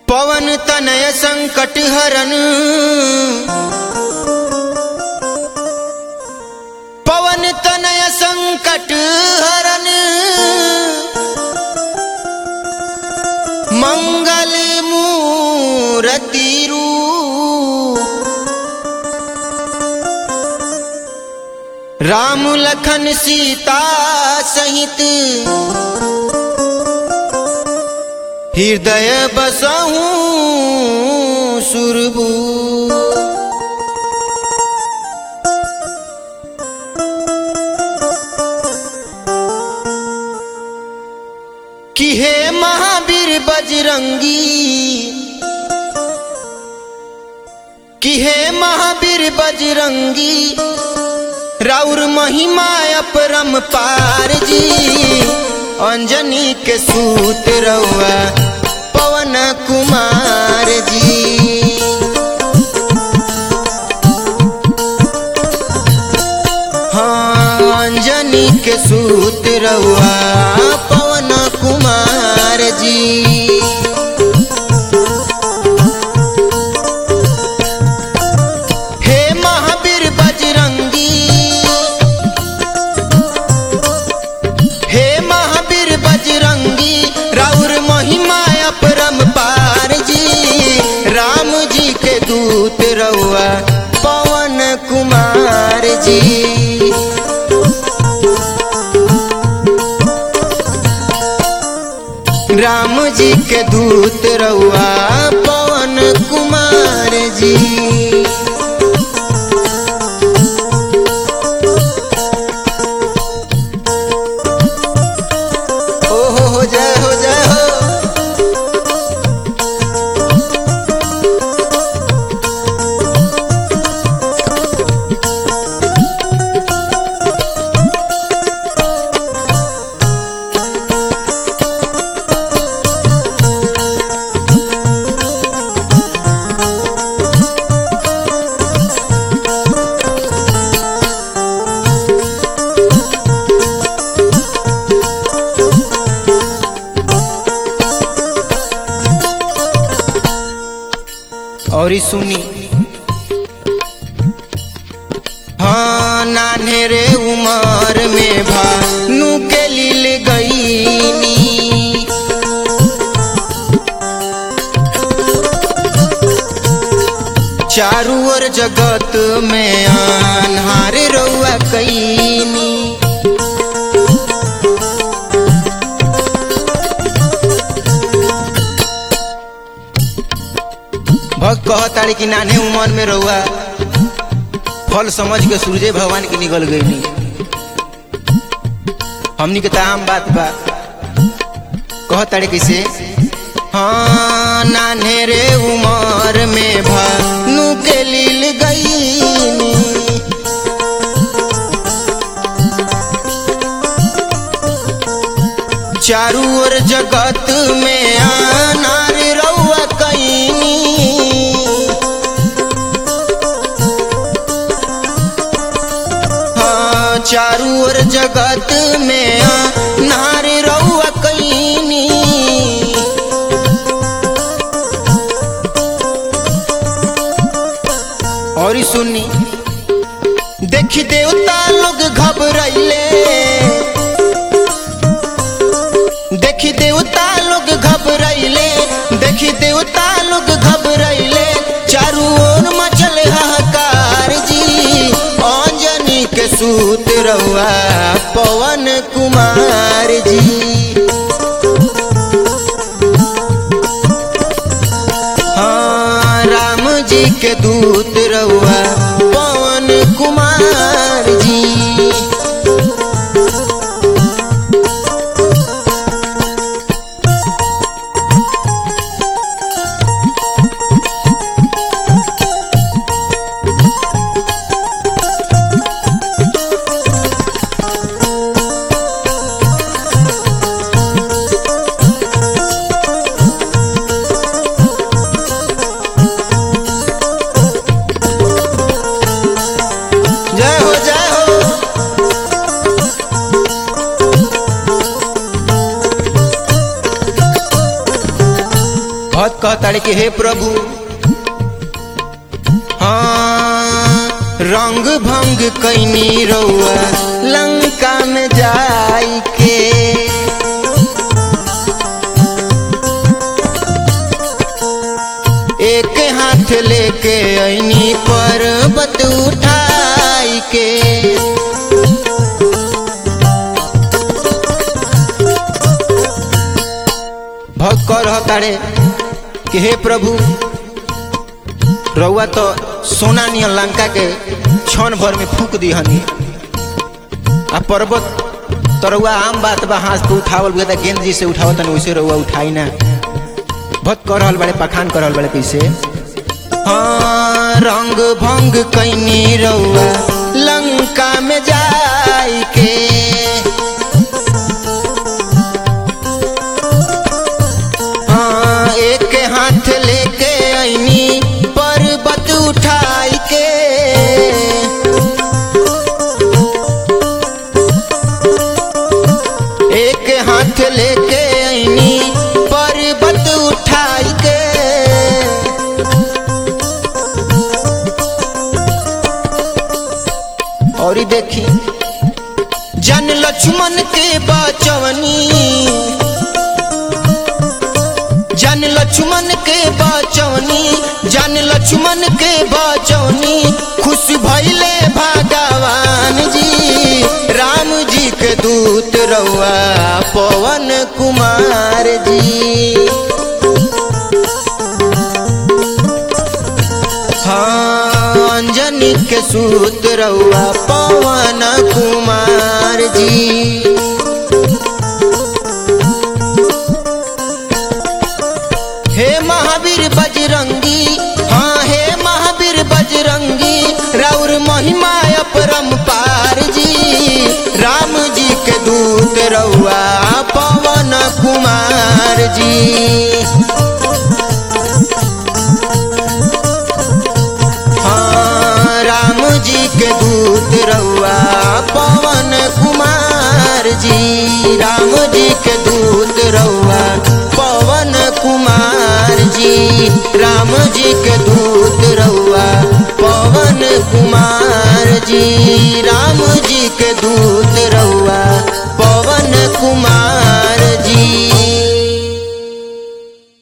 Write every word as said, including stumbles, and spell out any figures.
पवन तनय संकट हरन, पवन तनय संकट हरन, मंगल मूरति रूप, राम लखन सीता सहित हृदय बसहु सुरभू। कि हे महावीर बजरंगी, कि हे महावीर बजरंगी, राउर महिमा अपरम पार जी। अंजनी के सूत रउआ पवन कुमार जी। हाँ, अंजनी के सूत रउआ पवन कुमार जी। हे महावीर बजरंगी, हे महावीर बजरंगी, राउर महिमा अपरम पार जी। राम जी के दूत रउआ पवन कुमार जी। राम जी के दूत रउआ पवन कुमार जी। ओहो हो जय हो जय हो। और सुनी, हाँ नान्हे रे उमर में भानु के लील गईनी। चारू ओर जगत में अन्हार रउआ कईनी। भक्त कहताड़ी कि नान्हे उमर में रउआ फल समझ के सूर्य भगवान की निकल गई नी। हमनी के ताम बात बा, कहताड़ी किसे, हाँ नान्हे रे उमर में भानु के लील गईनी। चारू ओर जगत में अनार रउआ कईनी। हाँ चारू ओर जगत में अनार रउआ कईनी। और सुनी, देखी देवता लोग घबराइले, देखी देवता लोग घबराइले, देखी देवता लोग घबराइले। चारू ओर मचल हाहाकार जी। अंजनी के सूत रउआ पवन कुमार जी। हाँ राम जी के दूत रउआ पवन कुमार जी। भक्त कहताड़े कि हे प्रभु हाँ रंग भंग कैनी रउआ लंका में जाई के एक हाथ लेके ऐनी पर्वत उठाई के भक्त कह रहताड़े कि हे प्रभु रउआ तो सोना नियन लंका के क्षण भर में फूक दी हनी आ पर्वत तो रउआ आम बात बा हाथ पे उठावल गया गेंद जी से उठावत वैसे रउआ उठाई ना। भक्त कर रहल बड़े पखान कर रहल बड़े कैसे हाँ रंग भंग कैनी रउआ लंका में जाई के हाँ एक हाथ लेके ऐनी पर्वत उठाई के एक हाथ लेके ऐनी पर्वत उठाई के और देखी जन लक्ष्मण के बचवनी जन लक्ष्मण के बचवनी जन लक्ष्मण के बचवनी खुश भइले भगवान जी राम जी के दूत रउआ पवन कुमार जी हाँ अंजनी के सूत रउआ पवन कुमार जी हे महावीर बजरंगी हाँ हे महावीर बजरंगी राउर महिमा अपरंपार जी राम जी के दूत रउआ पवन कुमार जी हाँ राम जी के दूत रउआ पवन कुमार जी राम जी के दूत रउआ पवन कुमार जी राम जी के दूत रउआ पवन कुमार जी।